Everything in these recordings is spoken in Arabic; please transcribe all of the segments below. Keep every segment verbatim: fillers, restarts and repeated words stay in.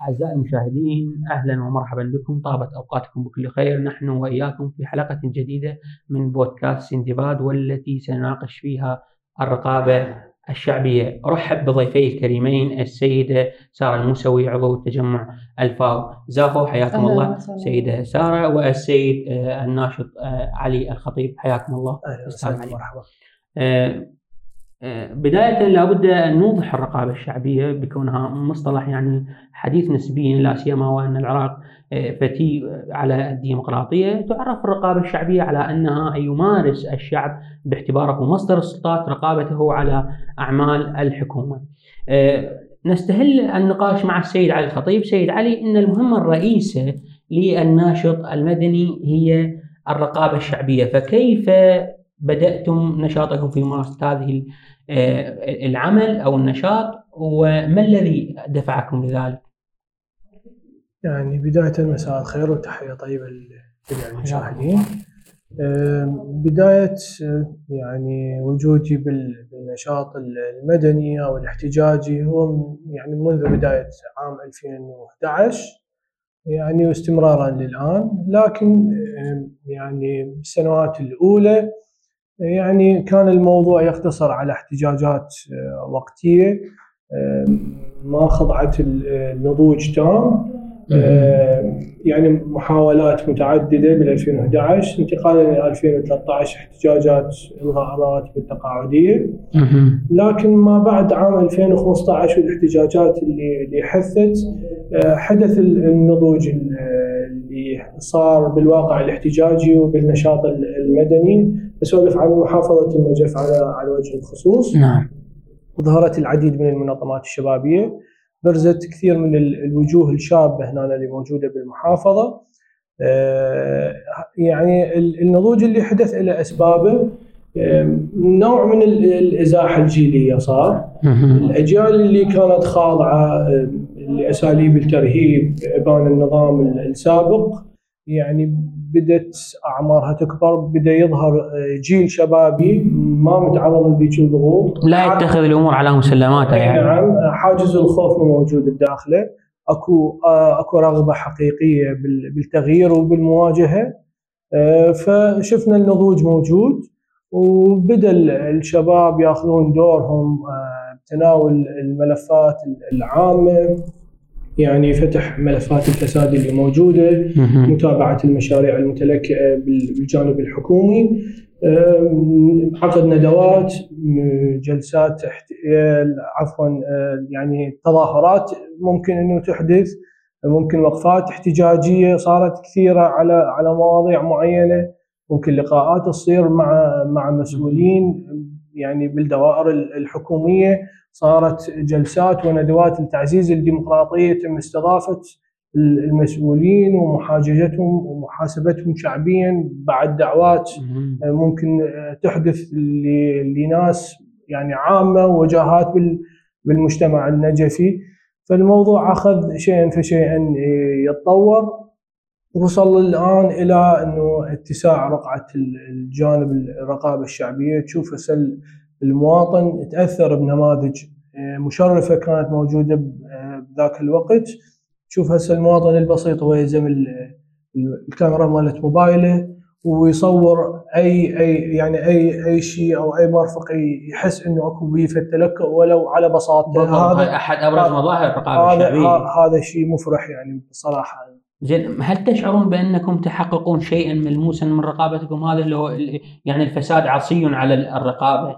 أعزائي المشاهدين، أهلا ومرحبا بكم، طابت أوقاتكم بكل خير. نحن وإياكم في حلقة جديدة من بودكاست سندباد، والتي سنناقش فيها الرقابة الشعبية. أرحب بضيفي الكريمين السيدة سارة الموسوي عضو التجمع الفاو زافو، حياكم الله سيدة سارة، والسيد الناشط علي الخطيب، حياكم الله. أهلا وسهلا، مرحبا. بداية لابد أن نوضح الرقابة الشعبية بكونها مصطلح يعني حديث نسبيا، لا سيما وأن العراق فتي على الديمقراطية. تعرف الرقابة الشعبية على أنها يمارس الشعب باعتباره مصدر السلطات رقابته على أعمال الحكومة. نستهل النقاش مع السيد علي الخطيب. سيد علي، إن المهمة الرئيسة للناشط المدني هي الرقابة الشعبية، فكيف بدأتم نشاطكم في ممارسة هذه العمل أو النشاط، وما الذي دفعكم لذلك؟ يعني بداية مساء الخير وتحية طيبة لجميع المشاهدين. بداية يعني وجودي بالنشاط المدني أو الاحتجاجي هو يعني منذ بداية عام ألفين وأحد عشر يعني واستمرارا للآن، لكن يعني بالسنوات الأولى يعني كان الموضوع يقتصر على احتجاجات وقتية ما خضعت النضوج تام، يعني محاولات متعددة بال ألفين وأحد عشر انتقالا إلى ألفين وثلاثة عشر احتجاجات إلغاء الرواتب التقاعدية، لكن ما بعد عام ألفين وخمسة عشر والاحتجاجات اللي اللي حثت حدث النضوج اللي صار بالواقع الاحتجاجي وبالنشاط المدني. أسولف عن محافظة النجف على على وجه الخصوص. نعم. ظهرت العديد من المنظمات الشبابية، برزت كثير من الوجوه الشابة هنا اللي موجودة بالمحافظة. يعني النضوج اللي حدث له أسبابه نوع من الإزاحة الجيلية صار. الأجيال اللي كانت خاضعة لأساليب الترهيب إبان النظام السابق يعني بدت أعمارها تكبر، بدأ يظهر جيل شبابي ما متعرض لذيك الضغوط، لا يتخذ الأمور على مسلماتها. يعني نعم، حاجز الخوف موجود بداخله، أكو أكو رغبة حقيقية بالتغيير وبالمواجهة. فشفنا النضوج موجود، وبدأ الشباب يأخذون دورهم بتناول الملفات العامة، يعني فتح ملفات الفساد اللي موجودة، متابعة المشاريع المتلكئة بالجانب الحكومي، عقد ندوات، جلسات احتيال عفوا يعني تظاهرات ممكن انه تحدث، ممكن وقفات احتجاجية صارت كثيرة على على مواضيع معينة، ممكن لقاءات تصير مع مع مسؤولين يعني بالدوائر الحكومية، صارت جلسات وندوات لتعزيز الديمقراطية، تم استضافة المسؤولين ومحاججتهم ومحاسبتهم شعبيا بعد دعوات ممكن تحدث لناس يعني عامة ووجهات بالمجتمع النجفي. فالموضوع أخذ شيئا فشيئا يتطور، وصل الآن إلى أنه اتساع رقعة الجانب الرقابة الشعبية. تشوف هسه المواطن تأثر بنماذج مشرفة كانت موجودة بذاك الوقت. تشوف هسه المواطن البسيط هو يلزم الكاميرا مالت موبايله ويصور أي أي يعني أي أي شيء أو أي مرفق يحس إنه أكو بيه في التلكؤ ولو على بساطة. هذا أحد أبرز مظاهر الرقابة الشعبية. هذا شيء مفرح يعني بصراحة. زين، هل تشعرون بأنكم تحققون شيئا ملموسا من رقابتكم؟ هذا اللي هو يعني الفساد عصي على الرقابة.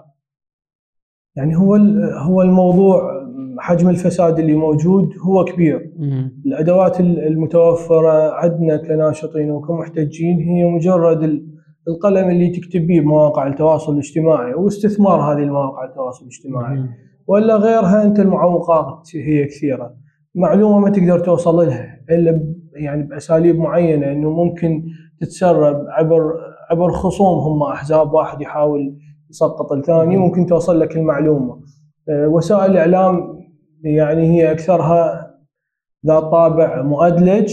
يعني هو هو الموضوع حجم الفساد اللي موجود هو كبير. مم. الأدوات المتوفرة عندنا كناشطين وكمحتجين هي مجرد القلم اللي تكتب به مواقع التواصل الاجتماعي واستثمار هذه المواقع التواصل الاجتماعي. مم. ولا غيرها. أنت المعوقات هي كثيرة، معلومة ما تقدر توصل لها إلا يعني بأساليب معينة، إنه ممكن تتسرب عبر عبر خصوم هم أحزاب، واحد يحاول يسقط الثاني، ممكن توصل لك المعلومة. وسائل الإعلام يعني هي أكثرها ذات طابع مؤدلج،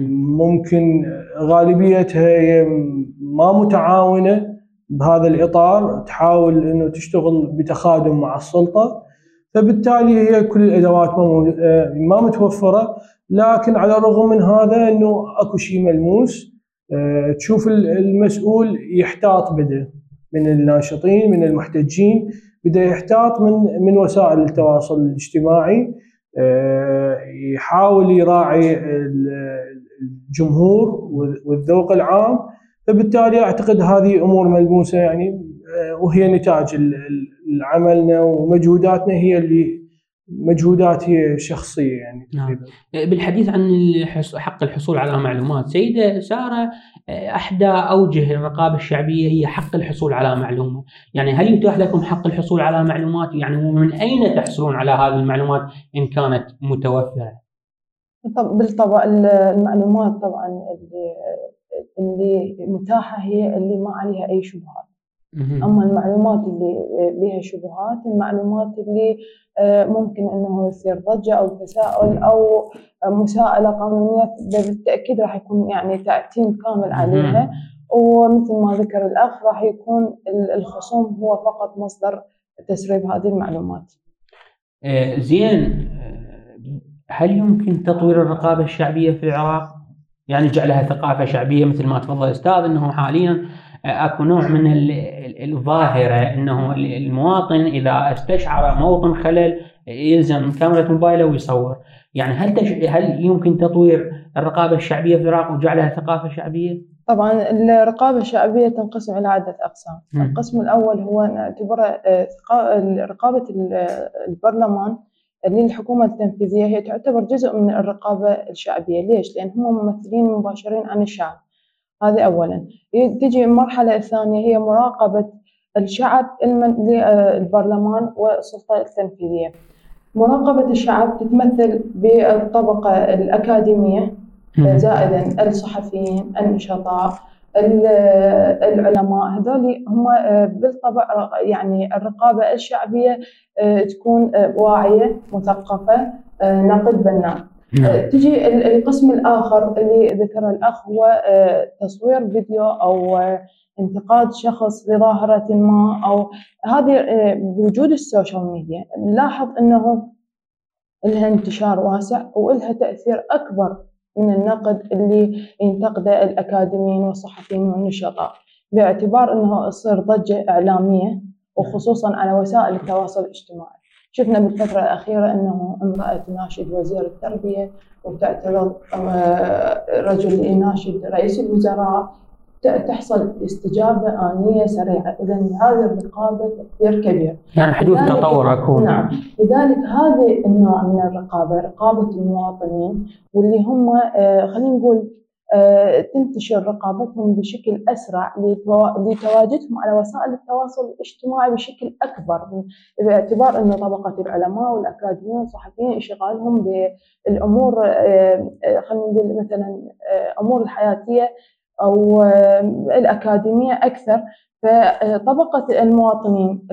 ممكن غالبيتها هي ما متعاونة بهذا الإطار، تحاول إنه تشتغل بتخادم مع السلطة. فبالتالي هي كل الادوات ما متوفره. لكن على الرغم من هذا انه اكو شيء ملموس. تشوف المسؤول يحتاط بده من الناشطين من المحتجين، بده يحتاط من من وسائل التواصل الاجتماعي، يحاول يراعي الجمهور والذوق العام. فبالتالي اعتقد هذه امور ملموسه يعني، وهي نتاج عملنا ومجهوداتنا، هي اللي مجهودات هي شخصيه يعني. نعم. بالحديث عن حق الحصول على معلومات، سيدة سارة، احدى اوجه الرقابه الشعبيه هي حق الحصول على معلومه، يعني هل يتاح لكم حق الحصول على معلومات؟ يعني ومن اين تحصلون على هذه المعلومات ان كانت متوفره؟ بالطبع المعلومات طبعا اللي اللي متاحه هي اللي ما عليها اي شبهات. اما المعلومات اللي بها شبهات، المعلومات اللي ممكن انه يصير ضجه او تساؤل او مساءله قانونيه، بالتاكيد راح يكون يعني تعتيم كامل عليها. ومثل ما ذكر الاخ راح يكون الخصوم هو فقط مصدر تسريب هذه المعلومات. زين، هل يمكن تطوير الرقابه الشعبيه في العراق؟ يعني جعلها ثقافه شعبيه مثل ما تفضل استاذ، انه حاليا اكو نوع من الظاهره انه المواطن اذا استشعر موطن خلل يلزم كاميرا موبايله ويصور. يعني هل تش... هل يمكن تطوير الرقابه الشعبيه في العراق وجعلها ثقافه شعبيه؟ طبعا الرقابه الشعبيه تنقسم الى عده اقسام. م. القسم الاول هو نعتبره رقابه البرلمان للحكومه التنفيذيه، هي تعتبر جزء من الرقابه الشعبيه. ليش؟ لان هم ممثلين مباشرين عن الشعب. هذه أولاً. تجي المرحلة الثانية هي مراقبة الشعب للبرلمان والسلطة التنفيذية. مراقبة الشعب تتمثل بالطبقة الأكاديمية زائداً الصحفيين، النشطاء، العلماء. هذول هم بالطبع يعني الرقابة الشعبية تكون واعية مثقفة ناقد بناء. تجي القسم الآخر اللي ذكر الأخ هو تصوير فيديو أو انتقاد شخص لظاهرة ما، أو هذه بوجود السوشيال ميديا نلاحظ أنه لها انتشار واسع ولها تأثير أكبر من النقد اللي ينتقده الأكاديميين والصحفيين والنشطاء، باعتبار أنه يصير ضجة إعلامية وخصوصا على وسائل التواصل الاجتماعي. شفنا بالفترة الأخيرة أنه امرأة تناشد وزير التربية وتعترض رجل يناشد رئيس الوزراء، تحصل استجابة آنية سريعة. إذا هذه الرقابة تأثير كبير، يعني حدوث تطور أكون. نعم، لذلك هذه النوع من الرقابة رقابة المواطنين، واللي هم خلينا نقول تنتشر رقابتهم بشكل أسرع لتواجدهم على وسائل التواصل الاجتماعي بشكل أكبر، باعتبار أن طبقة العلماء والأكاديميين والصحفيين انشغالهم بالأمور خلينا نقول مثلا أمور الحياتية أو الأكاديمية أكثر. فطبقة المواطنين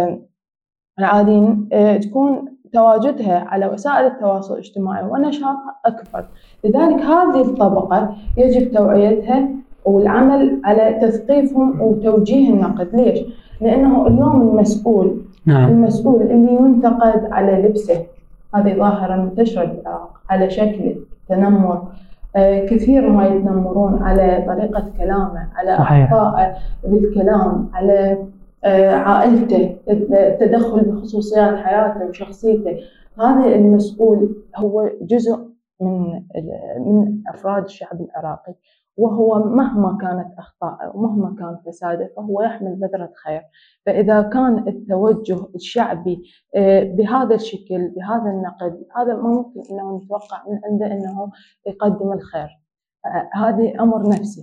العاديين تكون تواجدها على وسائل التواصل الاجتماعي ونشاطها أكبر. لذلك هذه الطبقة يجب توعيتها والعمل على تثقيفهم وتوجيه النقد. ليش؟ لأنه اليوم المسؤول نعم. المسؤول اللي ينتقد على لبسه، هذه ظاهرة منتشرة بالعراق، على شكله، تنمر، آه كثير ما يتنمرون على طريقة كلامه، على أخطائه بالكلام، على آه عائلته، التدخل بخصوصيات حياته وشخصيته. هذا المسؤول هو جزء من من أفراد الشعب العراقي، وهو مهما كانت أخطاءه ومهما كان فساده فهو يحمل بذرة خير. فإذا كان التوجه الشعبي بهذا الشكل بهذا النقد، هذا ممكن أنه نتوقع من عنده أنه يقدم الخير. هذا أمر نفسي.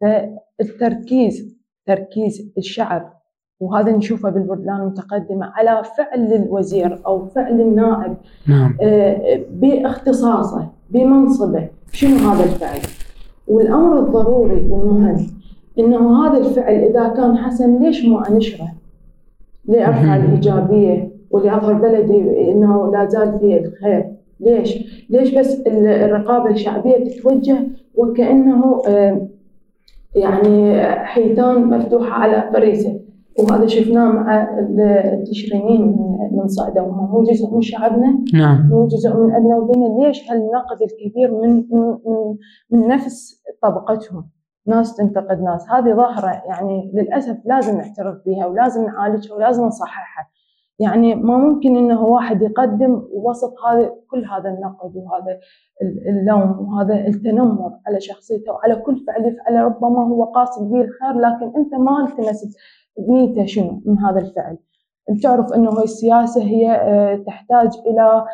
فالتركيز تركيز الشعب، وهذا نشوفه بالبلدان المتقدمة، على فعل الوزير أو فعل النائب نعم. باختصاصه بمنصبه، شنو هذا الفعل؟ والأمر الضروري والمهم إنه هذا الفعل إذا كان حسن ليش ما أنشره لأرفع الإيجابية ولأظهر بلدي إنه لا زال فيه الخير؟ ليش؟ ليش بس الرقابة الشعبية تتوجه وكأنه يعني حيتان مفتوحة على فريسة؟ وهذا شفناه مع التشرينيين من صعدة، وهم مو جزء من شعبنا، نعم، مو جزء من أدنى وبين. ليش هالنقد الكبير من من من نفس طبقتهم؟ ناس تنتقد ناس، هذه ظاهرة يعني للأسف لازم نعترف بها ولازم نعالجها ولازم نصححها. يعني ما ممكن إنه واحد يقدم وسط هذا كل هذا النقد وهذا اللوم وهذا التنمر على شخصيته وعلى كل فعل يفعله، ربما هو قاصد به الخير لكن أنت ما التمست نيته شنو من هذا الفعل. تعرف أنه السياسة هي تحتاج إلى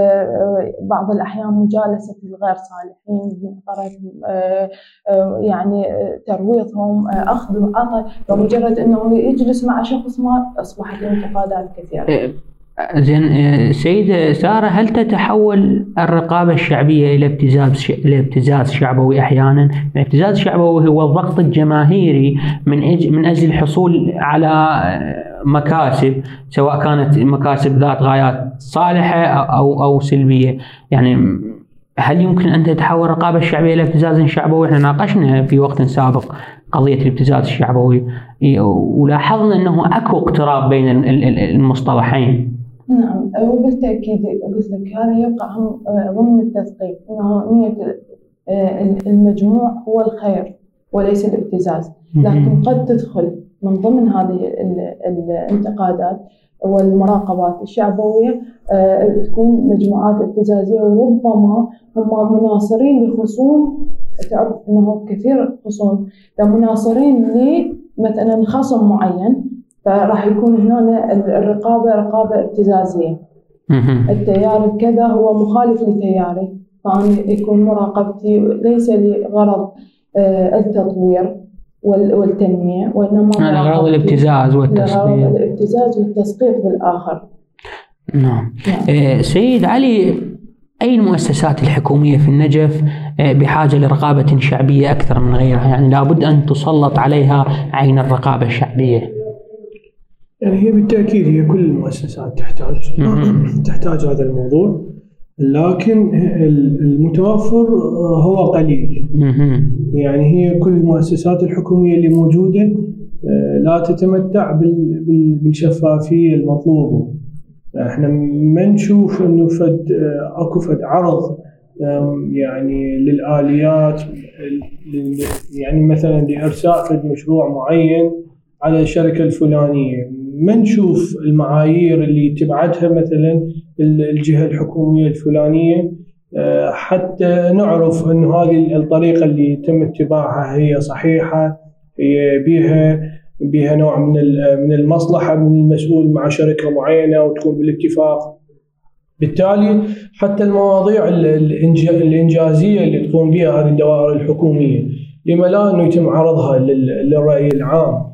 بعض الأحيان مجالسة الغير صالحين من طرف يعني ترويضهم، أخذ وعطاء، بمجرد أنه يجلس مع شخص ما أصبحت الانتقادات كثيرة. زين سيدة سارة، هل تتحول الرقابة الشعبية إلى ابتزاز إلى ابتزاز شعبوي أحيانا؟ الابتزاز الشعبوي هو الضغط الجماهيري من أجل من أجل الحصول على مكاسب، سواء كانت مكاسب ذات غايات صالحة أو أو سلبية. يعني هل يمكن أن تتحول الرقابة الشعبية إلى ابتزاز شعبوي؟ احنا ناقشنا في وقت سابق قضية الابتزاز الشعبوي ولاحظنا أنه أكو اقتراب بين المصطلحين. نعم، وبالتأكيد قلت لك هذا يقع ضمن التثقيف، أنه نية المجموع هو الخير وليس الابتزاز، لكن قد تدخل من ضمن هذه الانتقادات والمراقبات الشعبوية تكون مجموعات ابتزازية، وربما هم مناصرين لخصوم. تعرف أنه كثير خصوم مناصرين لمثلا خصم معين، فراح يكون هنا الرقابة رقابة ابتزازية. التيار كذا هو مخالف لتياري، فأنا يكون مراقبتي ليس لغرض التطوير والتنمية، وإنما لغرض الابتزاز والتسقيط. لغرض الابتزاز والتسقيط بالآخر. نعم. نعم. سيد علي، أي المؤسسات الحكومية في النجف بحاجة لرقابة شعبية أكثر من غيرها؟ يعني لابد أن تسلط عليها عين الرقابة الشعبية. يعني هي بالتأكيد هي كل المؤسسات تحتاج تحتاج هذا الموضوع، لكن المتوفر هو قليل. يعني هي كل المؤسسات الحكومية اللي موجودة لا تتمتع بالشفافية المطلوبة. احنا ما نشوف انه فد اكو فد عرض يعني للآليات، يعني مثلا لإرساء فد مشروع معين على الشركة الفلانية، ما نشوف المعايير اللي تبعتها مثلا الجهة الحكومية الفلانية حتى نعرف أن هذه الطريقة اللي تم اتباعها هي صحيحة، هي بيها بيها نوع من من المصلحة من المسؤول مع شركة معينة وتكون بالاتفاق. بالتالي حتى المواضيع الإنجازية اللي تقوم بها هذه الدوائر الحكومية لما لا أنه يتم عرضها للرأي العام.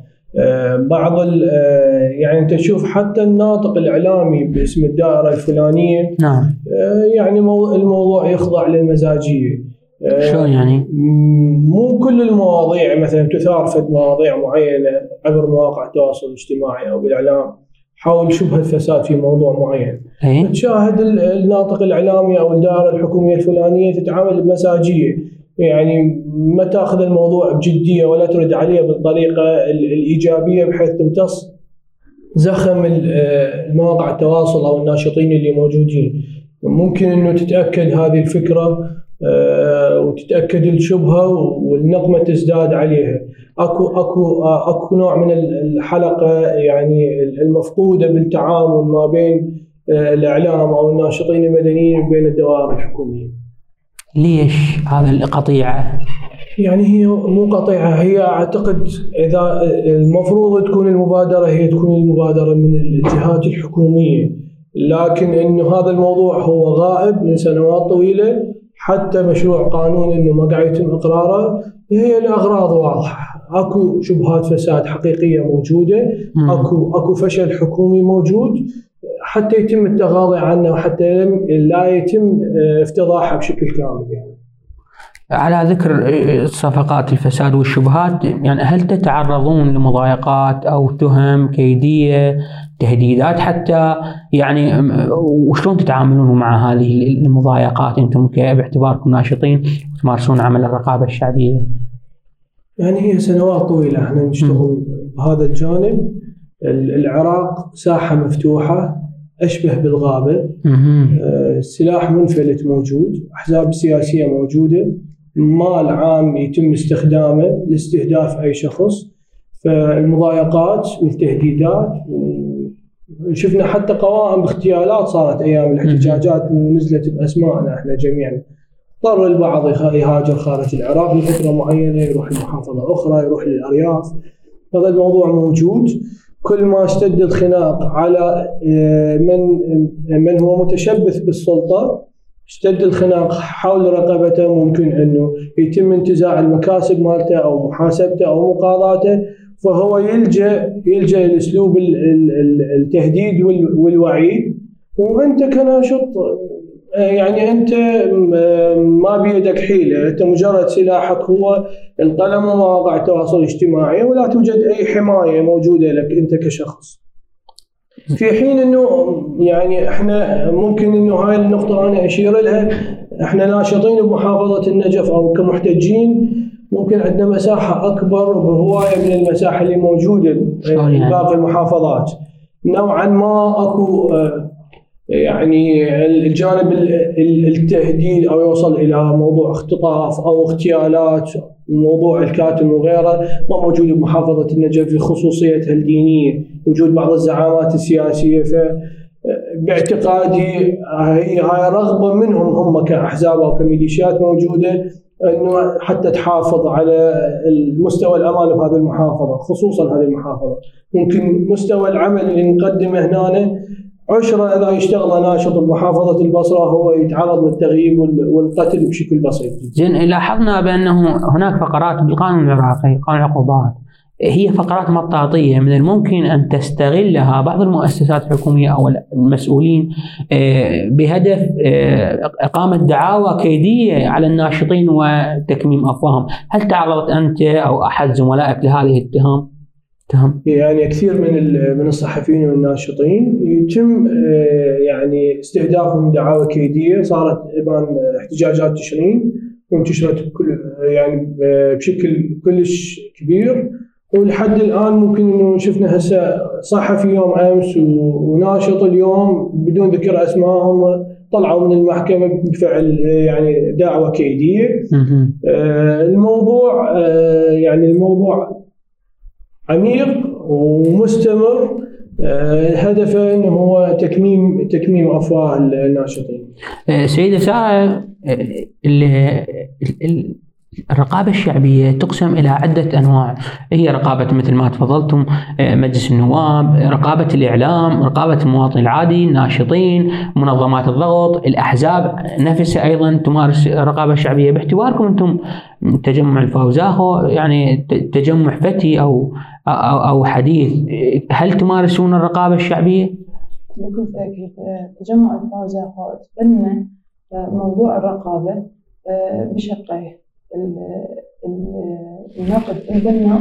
بعض يعني انت تشوف حتى الناطق الاعلامي باسم الدائره الفلانيه، نعم، يعني الموضوع يخضع للمزاجيه. شلون يعني؟ مو كل المواضيع مثلا تثار فد مواضيع معينه عبر مواقع التواصل الاجتماعي او بالاعلام حول شبهه فساد في موضوع معين، أي؟ تشاهد الناطق الاعلامي او الدائره الحكوميه الفلانيه تتعامل بمزاجيه، يعني ما تاخذ الموضوع بجديه ولا ترد عليه بالطريقه الايجابيه بحيث تمتص زخم المواقع التواصل او الناشطين اللي موجودين. ممكن انه تتاكد هذه الفكره وتتاكد الشبهه والنقمه تزداد عليها. اكو اكو اكو نوع من الحلقه يعني المفقوده بالتعامل ما بين الاعلام او الناشطين المدنيين وبين الدوائر الحكوميه. ليش هذا القطيعة؟ يعني هي مو قطيعة، هي أعتقد إذا المفروض تكون المبادرة هي تكون المبادرة من الجهات الحكومية، لكن إنه هذا الموضوع هو غائب من سنوات طويلة، حتى مشروع قانون إنه ما قاعد يتم إقراره. هي الأغراض واضحة، أكو شبهات فساد حقيقية موجودة، أكو أكو فشل حكومي موجود حتى يتم التغاضي عنه وحتى لا يتم افتضاحه بشكل كامل. يعني على ذكر صفقات الفساد والشبهات، يعني هل تتعرضون لمضايقات أو تهم كيدية، تهديدات حتى؟ يعني وشلون تتعاملون مع هذه المضايقات أنتم باعتباركم ناشطين وتمارسون عمل الرقابة الشعبية؟ يعني هي سنوات طويلة احنا نشتغل بهذا الجانب، العراق ساحة مفتوحة أشبه بالغابة. السلاح منفلت موجود، أحزاب سياسية موجودة، مال عام يتم استخدامه لاستهداف أي شخص. فالمضايقات والتهديدات، شفنا حتى قوائم باغتيالات صارت أيام الاحتجاجات ونزلت بأسمائنا احنا جميعا. اضطر البعض يهاجر خارج العراق لفترة معينة، يروح لمحافظة أخرى، يروح للأرياف. هذا الموضوع موجود. كل ما اشتد الخناق على من من هو متشبث بالسلطة، اشتد الخناق حول رقبته، ممكن انه يتم انتزاع المكاسب مالته او محاسبته او مقاضاته، فهو يلجأ يلجأ لاسلوب التهديد والوعيد. وانت كناشط يعني انت ما بيدك حيله، انت مجرد سلاحك هو القلم ومواقع التواصل الاجتماعي، ولا توجد اي حمايه موجوده لك انت كشخص. في حين انه يعني احنا ممكن انه هاي النقطه انا اشير لها، احنا ناشطين بمحافظه النجف او كمحتجين ممكن عندنا مساحه اكبر بهوايه من المساحه اللي موجوده باقي المحافظات. نوعا ما اكو يعني الجانب التهديد او يوصل الى موضوع اختطاف او اغتيالات، موضوع الكاتم وغيره ما موجود بمحافظه النجف لخصوصيتها الدينيه، وجود بعض الزعامات السياسيه. فباعتقادي هي هاي رغبه منهم هم كاحزاب او كميليشيات موجوده انه حتى تحافظ على المستوى الامان بهذه المحافظه، خصوصا هذه المحافظه. ممكن مستوى العمل اللي نقدمه هنا عشرة إذا يشتغل ناشط بمحافظة البصرة هو يتعرض للتغييب والقتل بشكل بسيط. زين، لاحظنا بأنه هناك فقرات بالقانون العراقي، قانون العقوبات، هي فقرات مطاطية من الممكن أن تستغلها بعض المؤسسات الحكومية أو المسؤولين بهدف إقامة دعاوى كيدية على الناشطين وتكميم أفواههم. هل تعرضت أنت أو أحد زملائك لهذه التهم؟ تهم. يعني كثير من من الصحفيين والناشطين يتم يعني استهدافهم دعاوى كيديه، صارت ابان احتجاجات تشرين وانتشرت بكل يعني بشكل كلش كبير. ولحد الان ممكن انه شفنا هسه صحفي يوم امس وناشط اليوم بدون ذكر اسمائهم طلعوا من المحكمه بفعل يعني دعوى كيديه. الموضوع يعني الموضوع عميق ومستمر، هدفه انه هو تكميم تكميم افواه الناشطين. سيدة سارة، الرقابة الشعبية تقسم إلى عدة أنواع. هي رقابة مثل ما تفضلتم مجلس النواب، رقابة الإعلام، رقابة المواطن العادي، الناشطين، منظمات الضغط، الأحزاب نفسها أيضا تمارس رقابة شعبية. باعتباركم أنتم تجمع الفوزاخو يعني تجمع فتي أو أو, أو حديث، هل تمارسون الرقابة الشعبية؟ بكل تأكيد تجمع الفوزاخو تبنى موضوع الرقابة بشقين: النقد البناء،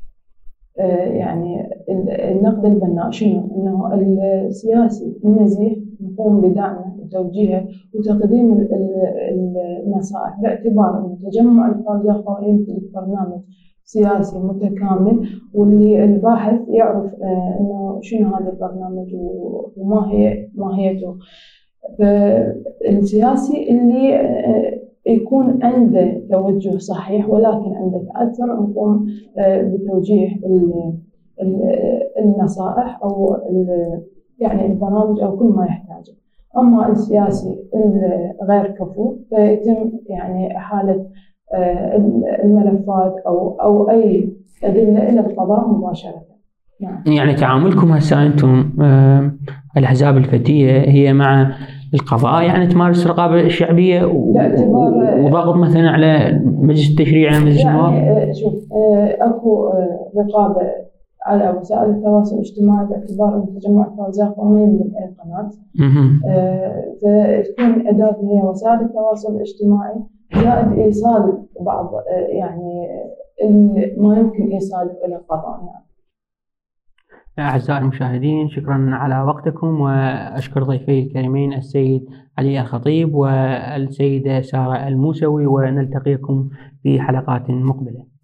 يعني النقد البناء شنو؟ انه السياسي النزيه نقوم بدعمه وتوجيهه وتقديم النصائح، باعتبار انه تجمع الفوزاخو يمتلك برنامج سياسي متكامل، واللي الباحث يعرف انه شنو هذا البرنامج وما هي ماهيته. فالسياسي اللي يكون عنده توجه صحيح ولكن عنده تأثر نقوم بتوجيه النصائح أو يعني البرامج أو كل ما يحتاجه. أما السياسي الغير كفو فيتم يعني إحالة الملفات أو أو أي أدلة إلى القضاء مباشرة. نعم. يعني تعاملكم هسه أنتم الأحزاب الفتية هي مع القضاء، يعني تمارس رقابة الشعبية وضغط مثلا على مجلس التشريع على مجلس النواب؟ يعني شوف، اكو رقابة على وسائل التواصل الاجتماعي باعتبار ان تجمع الفوزاخو ما يملك اي قناة، فتكون اداتنا هي وسائل التواصل الاجتماعي زائد ايصال بعض يعني ما يمكن ايصاله الى القضاء. أعزائي المشاهدين، شكرا على وقتكم، وأشكر ضيفي الكريمين السيد علي الخطيب والسيدة سارة الموسوي، ونلتقيكم في حلقات مقبلة.